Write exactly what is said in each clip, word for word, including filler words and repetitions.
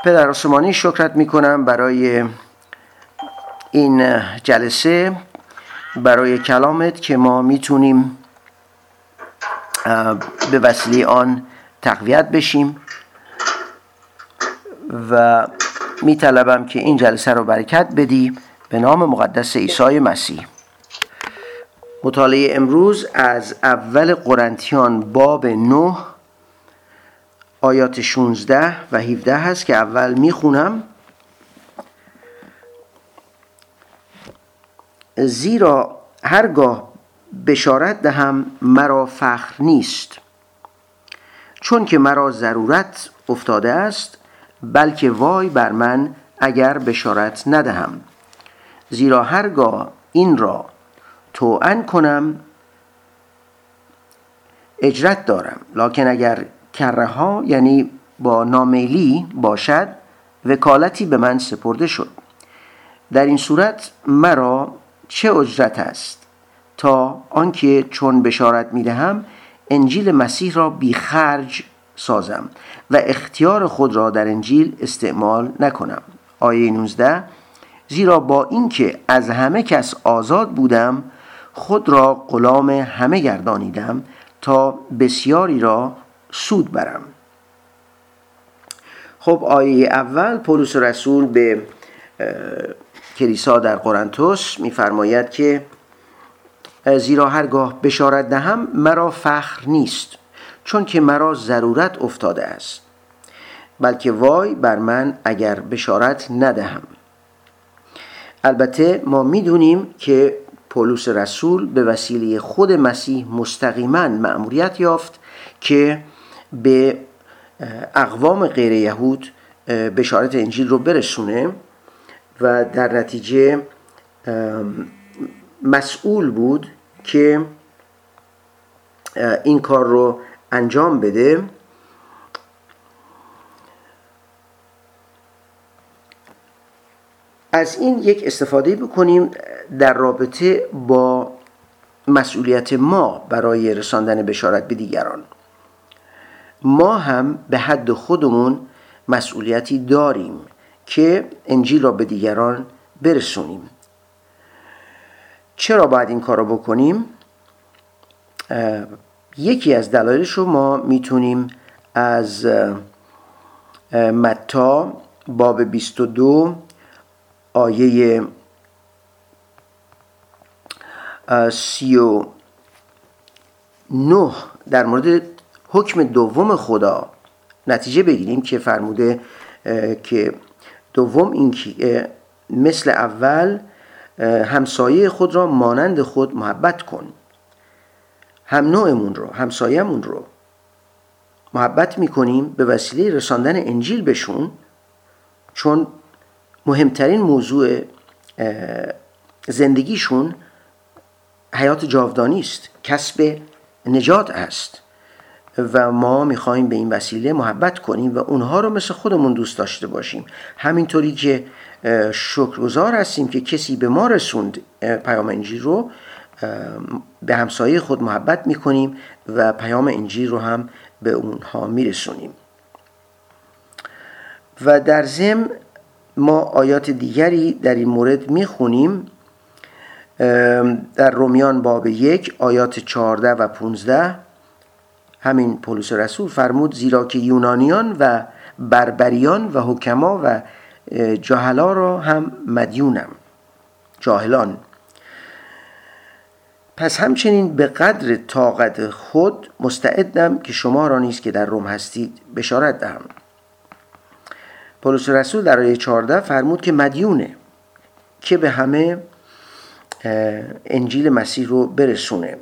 پدر آسمانی شکرت میکنم برای این جلسه، برای کلامت که ما میتونیم به وسیله آن تقویت بشیم و میطلبم که این جلسه رو برکت بدی به نام مقدس عیسی مسیح. مطالعه امروز از اول قرنتیان باب نه آیات شانزده و هفده هست که اول میخونم. زیرا هرگاه بشارت دهم مرا فخر نیست، چون که مرا ضرورت افتاده است، بلکه وای بر من اگر بشارت ندهم. زیرا هرگاه این را توأن کنم اجرت دارم، لکن اگر کره ها یعنی با نامیلی باشد وکالتی به من سپرده شد. در این صورت مرا چه اجرت است تا آنکه چون بشارت میدهم انجیل مسیح را بی خرج سازم و اختیار خود را در انجیل استعمال نکنم. آیه نوزده: زیرا با اینکه از همه کس آزاد بودم خود را غلام همه گردانیدم تا بسیاری را سود برم. خب آیه اول پولس رسول به کلیسا در قرنتوس می‌فرماید که زیرا هرگاه بشارت دهم مرا فخر نیست، چون که مرا ضرورت افتاده است، بلکه وای بر من اگر بشارت ندهم. البته ما می‌دونیم که پولس رسول به وسیله خود مسیح مستقیما مأموریت یافت که به اقوام غیر یهود بشارت انجیل رو برسونه و در نتیجه مسئول بود که این کار رو انجام بده. از این یک استفاده بکنیم در رابطه با مسئولیت ما برای رساندن بشارت به دیگران. ما هم به حد خودمون مسئولیتی داریم که انجیل را به دیگران برسونیم. چرا باید این کار را بکنیم؟ یکی از دلایلش رو ما میتونیم از متی باب بیست و دو آیه سی و نه در مورد حکم دوم خدا نتیجه بگیریم که فرموده که دوم این که مثل اول همسایه خود را مانند خود محبت کن. هم نوعمون رو، همسایه‌مون رو محبت میکنیم به وسیله رساندن انجیل بهشون، چون مهمترین موضوع زندگیشون حیات جاودانی است، کسب نجات است و ما میخوایم به این وسیله محبت کنیم و اونها رو مثل خودمون دوست داشته باشیم. همینطوری که شکرگزار هستیم که کسی به ما رسوند پیام انجیل رو، به همسایه خود محبت میکنیم و پیام انجیل رو هم به اونها میرسونیم. و در ضمن ما آیات دیگری در این مورد میخونیم. در رومیان باب یک آیات چهارده و پانزده همین پولس رسول فرمود زیرا که یونانیان و بربریان و حکما و جاهلا را هم مدیونم. جاهلان. پس همچنین به قدر طاقت خود مستعدم که شما را نیز که در روم هستید بشارت دهم. پولس رسول در آیه چهارده فرمود که مدیونه که به همه انجیل مسیح رو برسونه.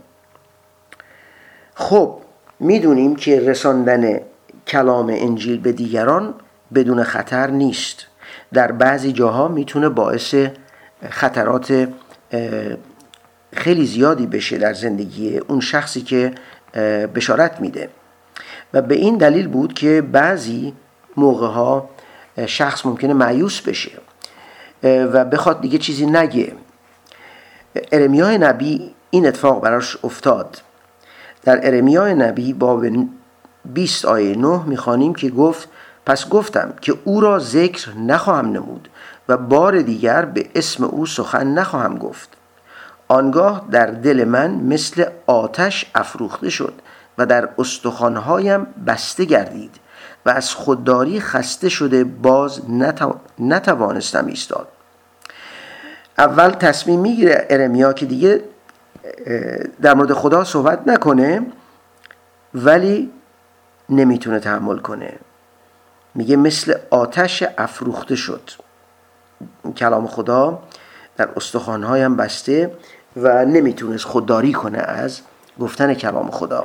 خب میدونیم که رساندن کلام انجیل به دیگران بدون خطر نیست. در بعضی جاها میتونه باعث خطرات خیلی زیادی بشه در زندگی اون شخصی که بشارت میده و به این دلیل بود که بعضی موقعها شخص ممکنه مایوس بشه و بخواد دیگه چیزی نگه. ارمیای نبی این اتفاق براش افتاد. در ارمیای نبی باب بیست آیه نه میخوانیم که گفت پس گفتم که او را ذکر نخواهم نمود و بار دیگر به اسم او سخن نخواهم گفت. آنگاه در دل من مثل آتش افروخته شد و در استخوان‌هایم بسته گردید و از خودداری خسته شده باز نتو... نتوانستم ایستاد. اول تصمیم میگیره ارمیا که دیگه در مورد خدا صحبت نکنه، ولی نمیتونه تحمل کنه. میگه مثل آتش افروخته شد. کلام خدا در استخوان‌هایم بسته و نمیتونست خودداری کنه از گفتن کلام خدا.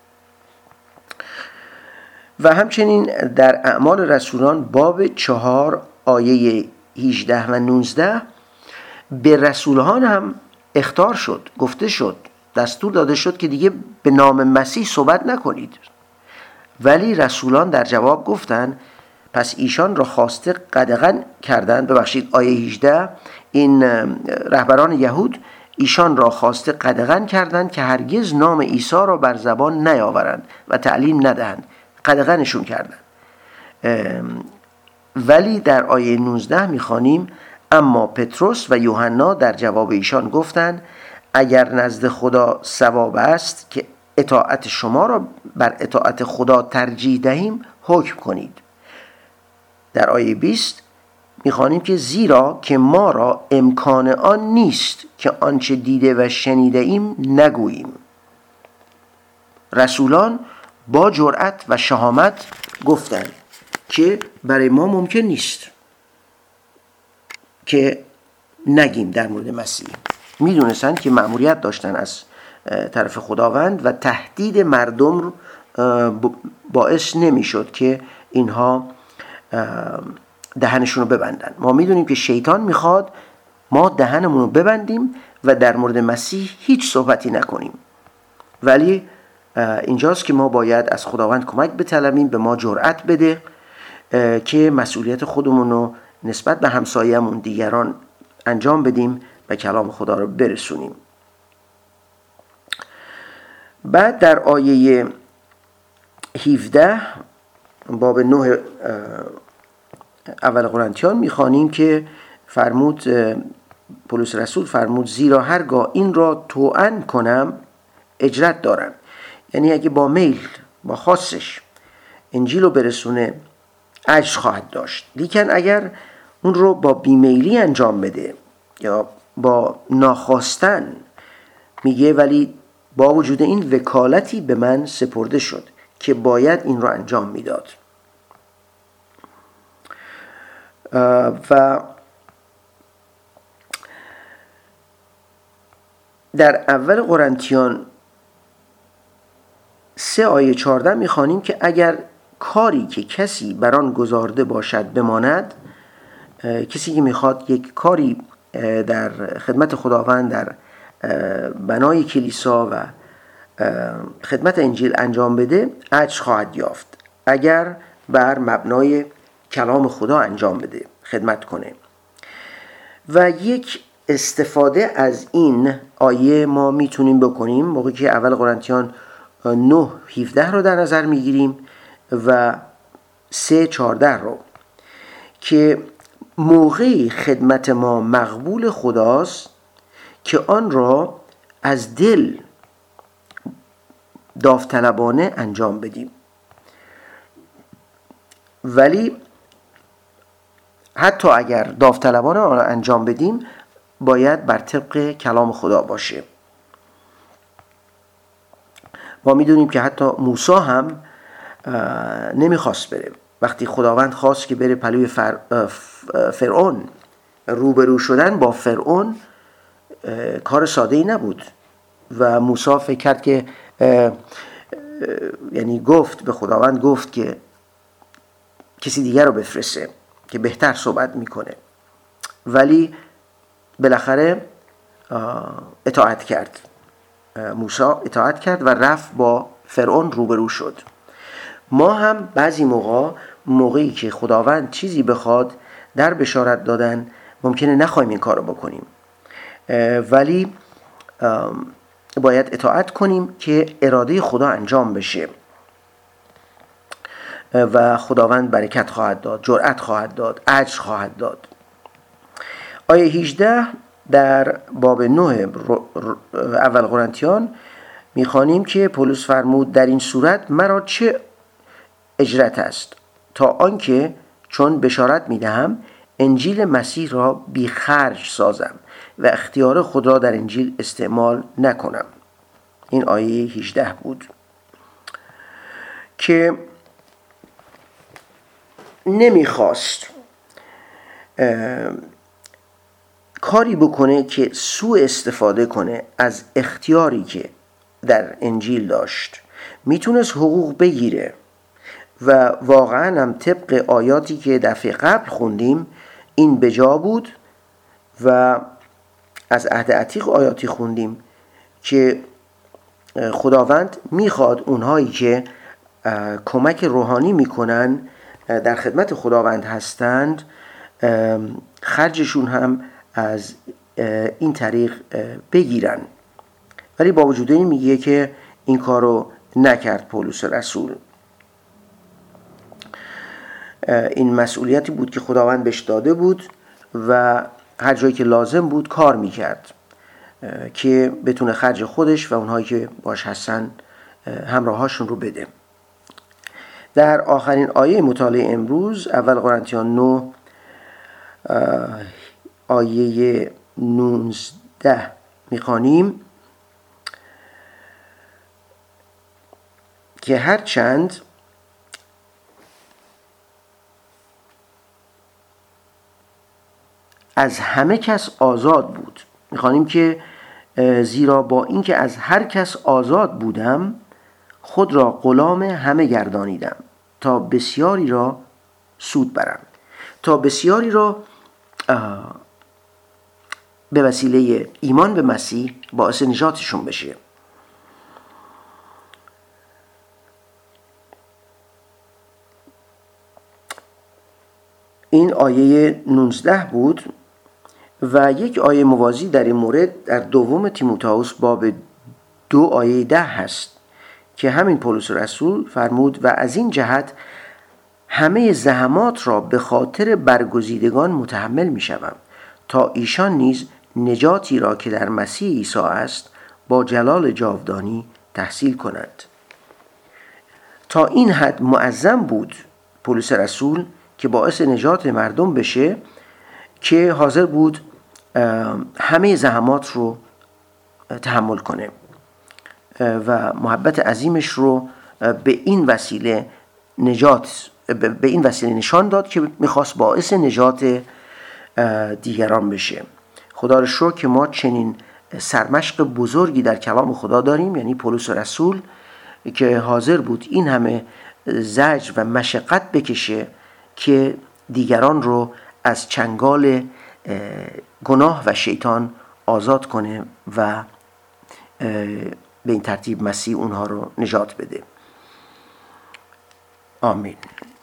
و همچنین در اعمال رسولان باب چهار آیه هجده و نوزده به رسولان هم اخطار شد، گفته شد، دستور داده شد که دیگه به نام مسیح صحبت نکنید. ولی رسولان در جواب گفتن، پس ایشان را خواسته قدغن کردند. ببخشید آیه هجده، این رهبران یهود ایشان را خواسته قدغن کردند که هرگز نام عیسی را بر زبان نیاورند و تعلیم ندهند. قدغنشون کردند. ولی در آیه نوزده میخوانیم اما پتروس و یوحنا در جواب ایشان گفتند اگر نزد خدا ثواب است که اطاعت شما را بر اطاعت خدا ترجیح دهیم حکم کنید. در آیه بیست میخوانیم که زیرا که ما را امکان آن نیست که آنچه دیده و شنیده ایم نگوییم. رسولان با جرأت و شهامت گفتند که برای ما ممکن نیست که نگیم در مورد مسیح. میدونستن که مأموریت داشتن از طرف خداوند و تهدید مردم باعث نمیشد که اینها دهنشون رو ببندن. ما میدونیم که شیطان میخواد ما دهنمون رو ببندیم و در مورد مسیح هیچ صحبتی نکنیم. ولی اینجاست که ما باید از خداوند کمک بطلبیم، به ما جرأت بده که مسئولیت خودمون رو نسبت به همسایه‌مون دیگران انجام بدیم و کلام خدا رو برسونیم. بعد در آیه هفده باب نه اول قرنتیان میخوانیم که فرمود پولس رسول فرمود زیرا هرگاه این را توأن کنم اجرت دارم. یعنی اگه با میل با خواستش انجیل رو برسونه اجر خواهد داشت، لیکن اگر اون رو با بیمیلی انجام بده یا با ناخواستن، میگه ولی با وجود این وکالتی به من سپرده شد که باید این رو انجام میداد. و در اول قرنتیان سه آیه چهارده میخوانیم که اگر کاری که کسی بر آن گزارده باشد بماند، کسی که میخواد یک کاری در خدمت خداوند در بنای کلیسا و خدمت انجیل انجام بده اجر خواهد یافت اگر بر مبنای کلام خدا انجام بده، خدمت کنه. و یک استفاده از این آیه ما میتونیم بکنیم موقعی که اول قرنتیان نه هفده رو در نظر میگیریم و سه چهارده رو، که موقعی خدمت ما مقبول خداست که آن را از دل داوطلبانه انجام بدیم. ولی حتی اگر داوطلبانه آن را انجام بدیم باید بر طبق کلام خدا باشه. ما میدونیم که حتی موسی هم نمیخواست بره. وقتی خداوند خواست که بره پلوی فر... فرعون، روبرو شدن با فرعون کار ساده ای نبود و موسی فکر کرد که یعنی گفت به خداوند، گفت که کسی دیگر رو بفرسته که بهتر صحبت میکنه، ولی بالاخره اطاعت کرد. موسی اطاعت کرد و رفت با فرعون روبرو شد. ما هم بعضی موقع موقعی که خداوند چیزی بخواد در بشارت دادن ممکنه نخواهیم این کار رو بکنیم، ولی باید اطاعت کنیم که اراده خدا انجام بشه. و خداوند برکت خواهد داد، جرأت خواهد داد، اجر خواهد داد. آیه هجده در باب نه اول قرنتیان میخوانیم که پولس فرمود در این صورت مرا چه اجرت است تا آنکه چون بشارت میدهم انجیل مسیح را بی خرج سازم و اختیار خود را در انجیل استعمال نکنم. این آیه هجده بود که نمیخواست کاری بکنه که سوء استفاده کنه از اختیاری که در انجیل داشت. میتونست حقوق بگیره و واقعا هم طبق آیاتی که دفعه قبل خوندیم این بجا بود و از عهد عتیق آیاتی خوندیم که خداوند میخواد اونهایی که کمک روحانی میکنن در خدمت خداوند هستند خرجشون هم از این طریق بگیرن، ولی با وجود این میگه که این کارو نکرد پولس رسول. این مسئولیتی بود که خداوند بهش داده بود و هر جایی که لازم بود کار میکرد که بتونه خرج خودش و اونهایی که باش هستن همراهاشون رو بده. در آخرین آیه مطالعه امروز اول قرنتیان نه آیه نوزده میخوانیم که هرچند از همه کس آزاد بود، میخوانیم که زیرا با اینکه از هر کس آزاد بودم خود را غلام همه گردانیدم تا بسیاری را سود برم، تا بسیاری را به وسیله ایمان به مسیح باعث نجاتشون بشه. این آیه نوزده بود و یک آیه موازی در این مورد در دوم تیموتائوس باب دو آیه ده هست که همین پولس رسول فرمود و از این جهت همه زحمات را به خاطر برگزیدگان متحمل می شوم تا ایشان نیز نجاتی را که در مسیح عیسی است با جلال جاودانی تحصیل کنند. تا این حد معظم بود پولس رسول که باعث نجات مردم بشه که حاضر بود همه زحمات رو تحمل کنه و محبت عظیمش رو به این وسیله نجات به این وسیله نشان داد که میخواست باعث نجات دیگران بشه. خدا رو شکر که ما چنین سرمشق بزرگی در کلام خدا داریم، یعنی پولس رسول که حاضر بود این همه زجر و مشقت بکشه که دیگران رو از چنگال گناه و شیطان آزاد کنه و به این ترتیب مسیح اونها رو نجات بده. آمین.